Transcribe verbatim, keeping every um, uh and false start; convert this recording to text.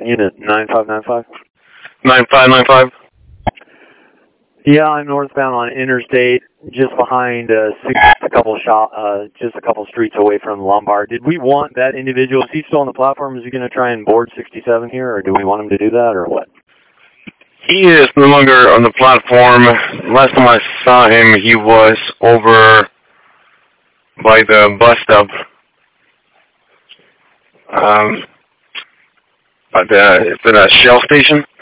unit nine five nine five. nine five nine five? Yeah, I'm northbound on Interstate, just behind uh, a couple shop, uh, just a couple streets away from Lombard. Did we want that individual? Is he still on the platform? Is he going to try and board sixty-seven here, or do we want him to do that, or what? He is no longer on the platform. Last time I saw him, he was over by the bus stop. Um, at the, it's at a Shell station.